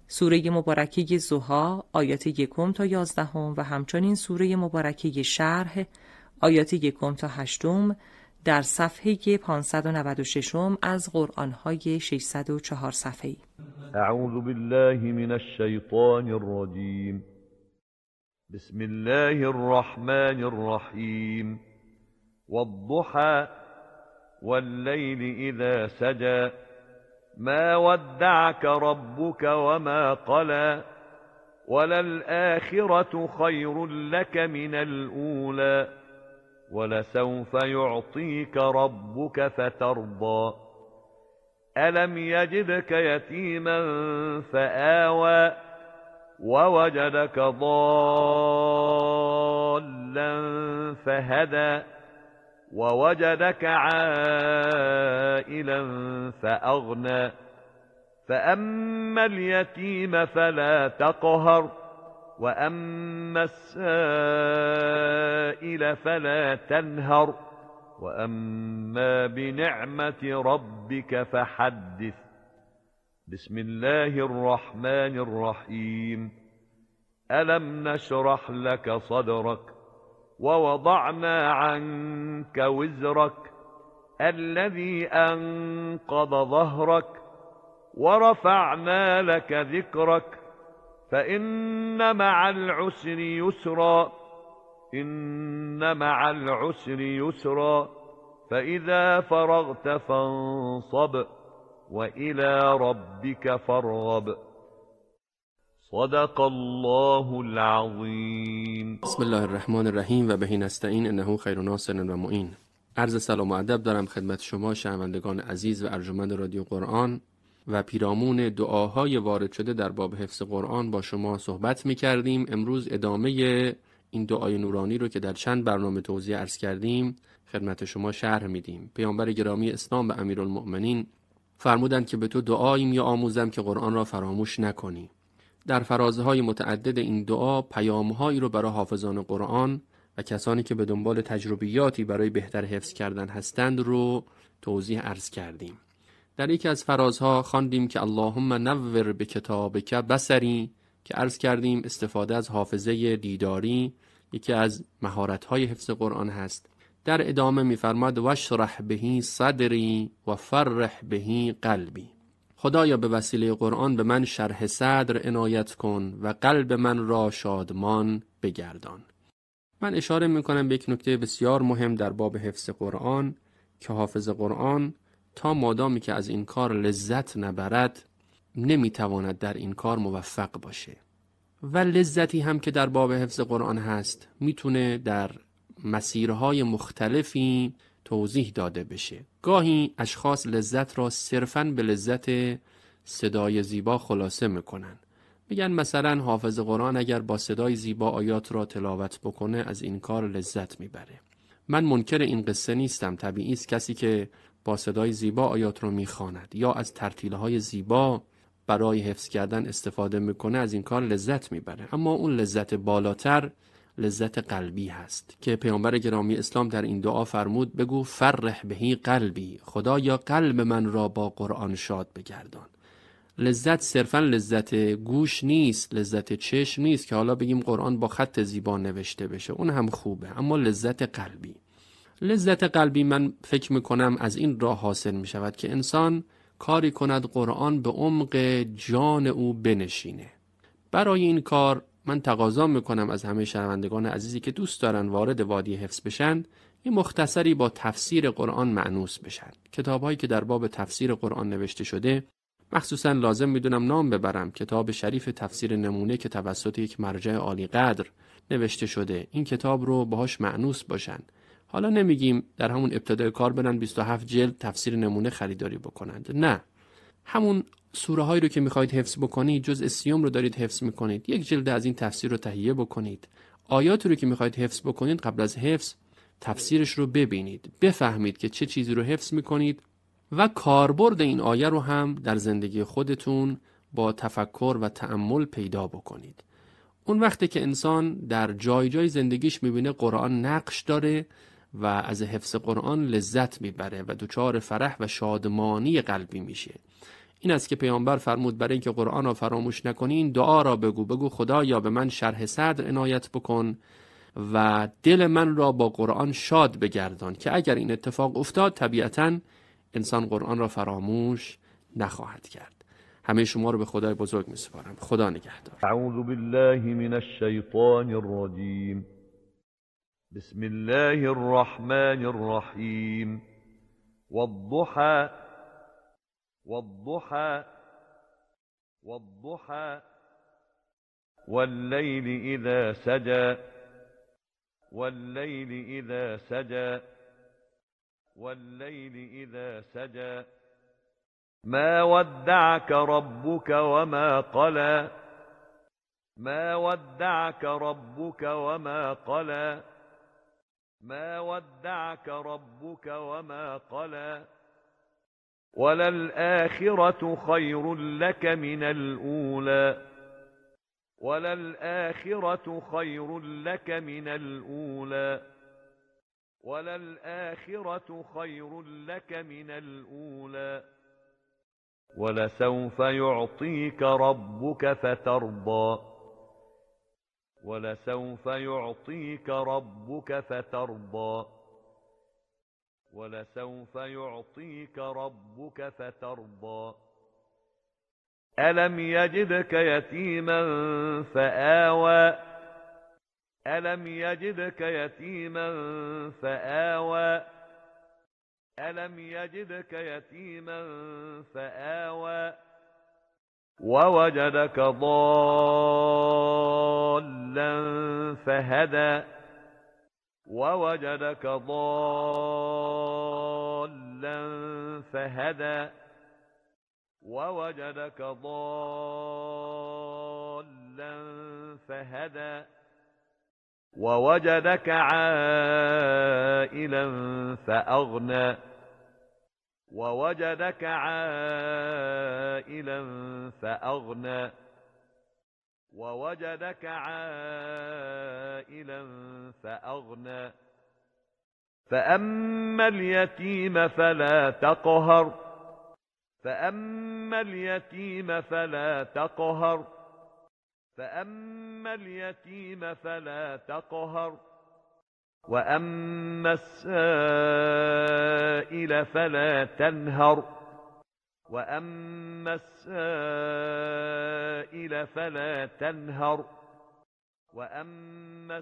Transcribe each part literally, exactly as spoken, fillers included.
سوره مبارکه ضحی آیات یکم تا یازدهم و همچنین سوره مبارکه شرح آیات یکم تا هشتم در صفحه پانصد و نود و شش از قرآن‌های ششصد و چهار صفحه‌ای. اعوذ بالله من الشیطان الرجیم. بسم الله الرحمن الرحیم. والضحى واللیل اذا سجى ما ودعك ربك وما قلى وللآخرة خير لك من الأولى ولسوف يعطيك ربك فترضى ألم يجدك يتيما فآوى ووجدك ضالا فهدى ووجدك عائلا فأغنى فأما اليتيم فلا تقهر وأما السائل فلا تنهر وأما بنعمة ربك فحدث. بسم الله الرحمن الرحيم. ألم نشرح لك صدرك ووضعنا عنك وزرك الذي أنقض ظهرك ورفعنا لك ذكرك فإن مع العسر يسرا إن مع العسر يسرا فإذا فرغت فانصب وإلى ربك فارغب. صدق الله العظیم. بسم الله الرحمن الرحیم و بهی نستعین انه خیر ناصر و معین. عرض سلام و ادب دارم خدمت شما شنوندگان عزیز و ارجمند رادیو قرآن و پیرامون دعاهای وارد شده در باب حفظ قرآن با شما صحبت می کردیم. امروز ادامه این دعای نورانی رو که در چند برنامه توضیح عرض کردیم خدمت شما شرح میدیم. پیامبر گرامی اسلام و امیرالمؤمنین فرمودند که به تو دعایی می آموزم که قرآن را فراموش نکنی. در فرازهای متعدد این دعا پیامهایی رو برای حافظان قرآن و کسانی که به دنبال تجربیاتی برای بهتر حفظ کردن هستند رو توضیح عرض کردیم. در یکی از فرازها خواندیم که اللهم نور به کتابک بصری که عرض کردیم استفاده از حافظه دیداری یکی از مهارت‌های حفظ قرآن هست. در ادامه می‌فرماد واشرح بهی صدری و فرح بهی قلبی. خدایا به وسیله قرآن به من شرح صدر عنایت کن و قلب من را شادمان بگردان. من اشاره می‌کنم به یک نکته بسیار مهم در باب حفظ قرآن که حافظ قرآن تا مادامی که از این کار لذت نبرد نمیتواند در این کار موفق باشه و لذتی هم که در باب حفظ قرآن هست میتونه در مسیرهای مختلفی توضیح داده بشه. گاهی اشخاص لذت را صرفاً به لذت صدای زیبا خلاصه میکنن. میگن مثلا حافظ قرآن اگر با صدای زیبا آیات را تلاوت بکنه از این کار لذت میبره. من منکر این قصه نیستم. طبیعی است کسی که با صدای زیبا آیات رو میخواند یا از ترتیلهای زیبا برای حفظ کردن استفاده میکنه از این کار لذت میبره، اما اون لذت بالاتر لذت قلبی هست که پیامبر گرامی اسلام در این دعا فرمود بگو فرح بهی قلبی، خدایا قلب من را با قرآن شاد بگردان. لذت صرفا لذت گوش نیست، لذت چشم نیست که حالا بگیم قرآن با خط زیبا نوشته بشه، اون هم خوبه، اما لذت قلبی لذت قلبی من فکر میکنم از این راه حاصل میشود که انسان کاری کند قرآن به عمق جان او بنشینه. برای این کار من تقاضا میکنم از همه شنوندگان عزیزی که دوست دارن وارد وادی حفظ بشن این مختصری با تفسیر قرآن مأنوس بشن. کتاب‌هایی که در باب تفسیر قرآن نوشته شده، مخصوصا لازم میدونم نام ببرم کتاب شریف تفسیر نمونه که توسط یک مرجع عالی قدر نوشته شده، این کتاب رو باهاش مأنوس باشن. حالا نمیگیم در همون ابتدای کار برن بیست و هفت جلد تفسیر نمونه خریداری بکنند، نه، همون سوره هایی رو که میخواید حفظ بکنید، جزء سیوم رو دارید حفظ میکنید، یک جلد از این تفسیر رو تهیه بکنید. آیاتی رو که میخواید حفظ بکنید قبل از حفظ تفسیرش رو ببینید، بفهمید که چه چیزی رو حفظ میکنید و کاربرد این آیه رو هم در زندگی خودتون با تفکر و تأمل پیدا بکنید. اون وقتی که انسان در جای جای زندگیش میبینه قرآن نقش داره و از حفظ قرآن لذت میبره و دچار فرح و شادمانی قلبی میشه. این است که پیامبر فرمود برای اینکه قرآن را فراموش نکنین دعا را بگو بگو خدایا به من شرح صدر عنایت بکن و دل من را با قرآن شاد بگردان که اگر این اتفاق افتاد طبیعتاً انسان قرآن را فراموش نخواهد کرد. همه شما رو به خدای بزرگ می‌سپارم. خدا نگهدار. اعوذ بالله من الشیطان الرجیم. بسم الله الرحمن الرحیم. والضحى والضحى والضحى والليل اذا سجى والليل اذا سجى والليل اذا سجى ما ودعك ربك وما قلى ما ودعك ربك وما قلى ما ودعك ربك وما قلى وللآخرة خير لك من الأولى وللآخرة خير لك من الأولى وللآخرة خير لك من الأولى ولسوف يعطيك ربك فترضى ولسوف يعطيك ربك فترضى ولسوف يعطيك ربك فترضى ألم يجدك يتيما فآوى ألم يجدك يتيما فآوى ألم يجدك يتيما فآوى ووجدك ضالا فهدى ووجدك ضالا فهدى ووجدك ضالا فهدى ووجدك عائلا فأغنى ووجدك عائلا فأغنى ووجدك عائلا فأغنى فأما اليتيم فلا تقهر فأما اليتيم فلا تقهر فأما اليتيم فلا تقهر وأما السائل فلا تنهر وأما السائل فلا تنهر وأما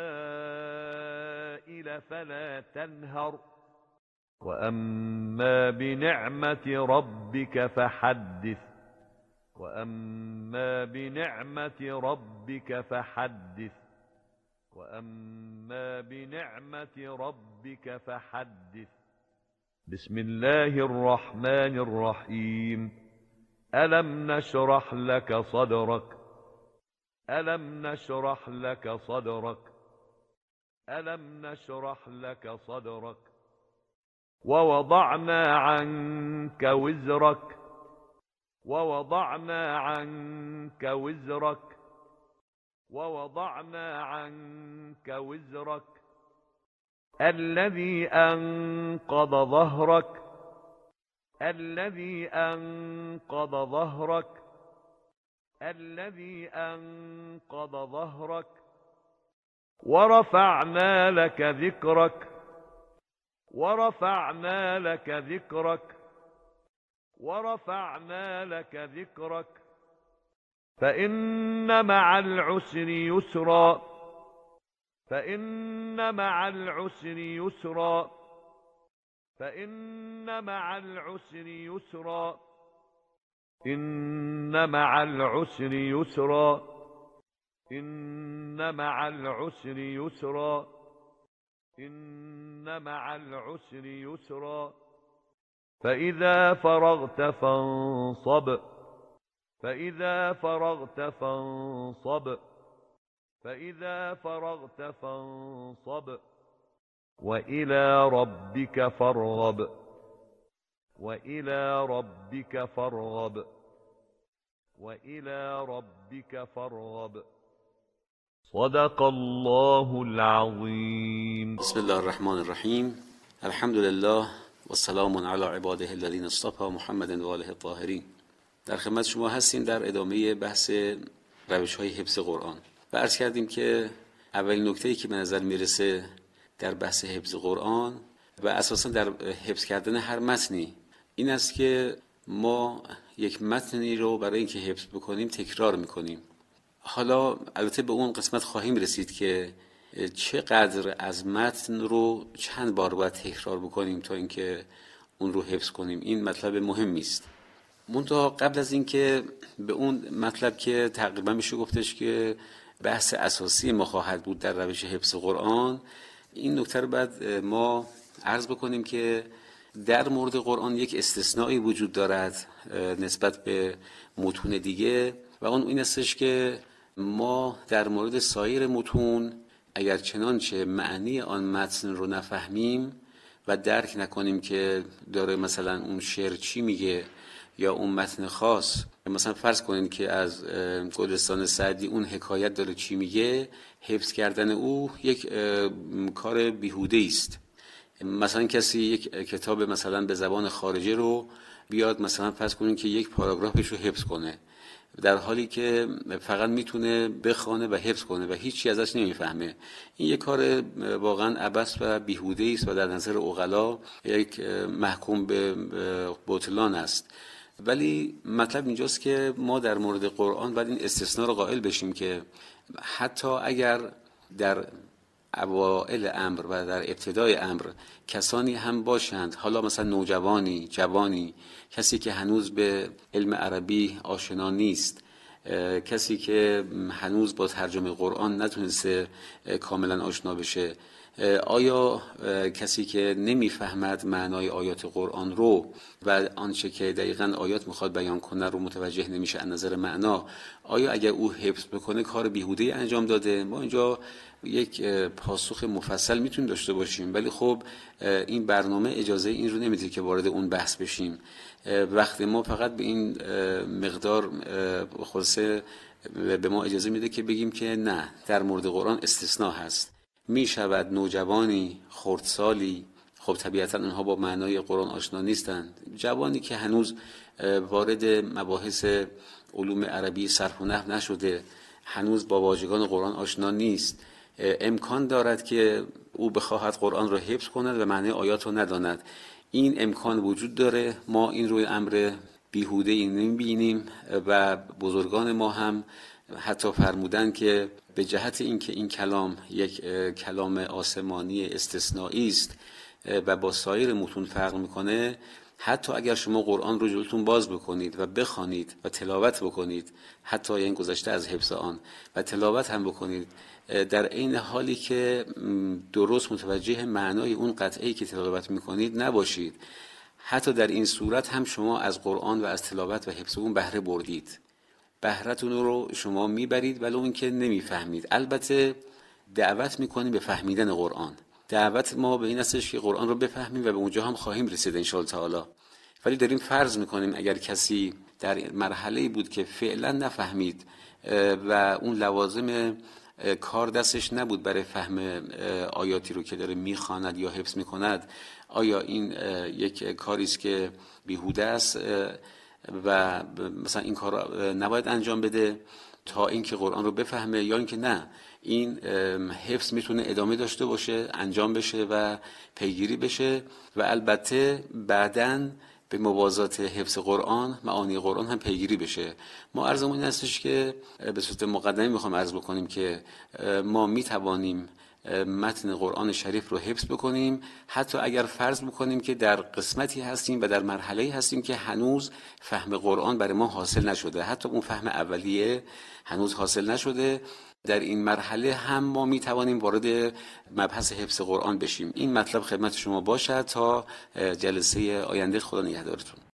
السائل فلا تنهر وأما بنعمة ربك فحدث وأما بنعمة ربك فحدث وأما بنعمة ربك فحدث بسم الله الرحمن الرحيم ألم نشرح لك صدرك ألم نشرح لك صدرك ألم نشرح لك صدرك ووضعنا عنك وزرك ووضعنا عنك وزرك ووضعنا عنك وزرك الذي أنقض ظهرك الذي أنقض ظهرك الذي أنقض ظهرك ورفعنا لك ذكرك ورفعنا لك ذكرك ورفعنا لك ذكرك فإن مع العسر يسرا فإن مع العسر يسرا فإن مع العسر يسرا إن مع العسر يسرا إن مع العسر يسرا إن مع العسر يسرا فإذا فرغت فانصب فإذا فرغت فانصب فإذا فرغت فانصب وإلى ربك فارغب وإلى ربك فارغب وإلى ربك فارغب صدق الله العظيم. بسم الله الرحمن الرحيم. الحمد لله والسلام على عباده الذين اصطفى محمد وآله الطاهرين. در خدمت شما هستیم در ادامه بحث روش‌های حفظ قرآن و عرض کردیم که اولین نکته‌ای که به نظر میرسه در بحث حفظ قرآن و اساساً در حفظ کردن هر متنی این است که ما یک متنی رو برای اینکه حفظ بکنیم تکرار میکنیم. حالا البته به اون قسمت خواهیم رسید که چقدر از متن رو چند بار باید تکرار بکنیم تا اینکه اون رو حفظ کنیم. این مطلب مهمی است. منتها قبل از اینکه به اون مطلب که تقریبا میشه گفتش که بحث اساسی ما خواهد بود در روش حفظ قرآن، این نکته رو بعد ما عرض بکنیم که در مورد قرآن یک استثنایی وجود دارد نسبت به متون دیگه و اون این استش که ما در مورد سایر متون اگر چنانچه معنی آن متن رو نفهمیم و درک نکنیم که داره مثلا اون شعر چی میگه یا اون متن خاص، مثلا فرض کنین که از گلستان سعدی اون حکایت داره چی میگه، حفظ کردن او یک کار بیهوده است. مثلا کسی یک کتاب مثلا به زبان خارجه رو بیاد مثلا فرض کنین که یک پاراگرافش رو حفظ کنه، در حالی که فقط میتونه بخونه و حفظ کنه و هیچی ازش نمیفهمه، این یک کار واقعا عبث و بیهوده است و در نظر عقلا یک محکوم به بطلان است. ولی مطلب اینجاست که ما در مورد قرآن باید این استثناء رو قائل بشیم که حتی اگر در اوائل امر و در ابتدای امر کسانی هم باشند، حالا مثلا نوجوانی، جوانی، کسی که هنوز به علم عربی آشنا نیست، کسی که هنوز با ترجمه قرآن نتونسته کاملا آشنا بشه، آیا کسی که نمیفهمد معنای آیات قرآن رو و آنچه که دقیقاً آیات میخواد بیان کنه رو متوجه نمیشه از نظر معنا، آیا اگر او حفظ بکنه کار بیهوده انجام داده؟ ما اینجا یک پاسخ مفصل میتونیم داشته باشیم، ولی خب این برنامه اجازه این رو نمیده که وارد اون بحث بشیم. وقتی ما فقط به این مقدار خلاصه به ما اجازه میده که بگیم که نه، در مورد قرآن استثناء هست. می شود نوجوانی، خردسالی، خب طبیعتا اونها با معنای قرآن آشنا نیستند، جوانی که هنوز وارد مباحث علوم عربی صرف و نحو نشده، هنوز با واژگان قرآن آشنا نیست، امکان دارد که او بخواهد قرآن را حفظ کند و معنی آیات را نداند. این امکان وجود داره، ما این روی امر بیهوده این نمی‌بینیم و بزرگان ما هم حتی فرمودن که به جهت اینکه این کلام یک کلام آسمانی استثنایی است و با سایر متون فرق میکنه، حتی اگر شما قرآن رو جلوتون باز بکنید و بخوانید و تلاوت بکنید، حتی این گذشته از حفظ آن و تلاوت هم بکنید، در عین حالی که درست متوجه معنای اون قطعه‌ای که تلاوت میکنید نباشید، حتی در این صورت هم شما از قرآن و از تلاوت و حفظ اون بهره بردید، بهره‌تون رو شما میبرید ولو اینکه نمیفهمید. البته دعوت میکنیم به فهمیدن قرآن، دعوت ما به این استش که قرآن رو بفهمیم و به اونجا هم خواهیم رسید ان شاء الله تعالی. ولی داریم فرض میکنیم اگر کسی در مرحله‌ای بود که فعلا نفهمید و اون لوازم کار دستش نبود برای فهم آیاتی رو که داره میخواند یا حفظ میکند، آیا این یک کاری است که بیهوده است و مثلا این کار نباید انجام بده تا اینکه قرآن رو بفهمه، یا اینکه نه، این حفظ میتونه ادامه داشته باشه، انجام بشه و پیگیری بشه و البته بعداً به موازات حفظ قرآن معانی قرآن هم پیگیری بشه. ما عرضمون این هستش که به صورت مقدمه میخوام عرض بکنیم که ما میتوانیم متن قرآن شریف رو حفظ بکنیم، حتی اگر فرض بکنیم که در قسمتی هستیم و در مرحله‌ای هستیم که هنوز فهم قرآن برای ما حاصل نشده، حتی اون فهم اولیه هنوز حاصل نشده، در این مرحله هم ما میتوانیم وارد مبحث حفظ قرآن بشیم. این مطلب خدمت شما باشد تا جلسه آینده. خدا نگهدارتون.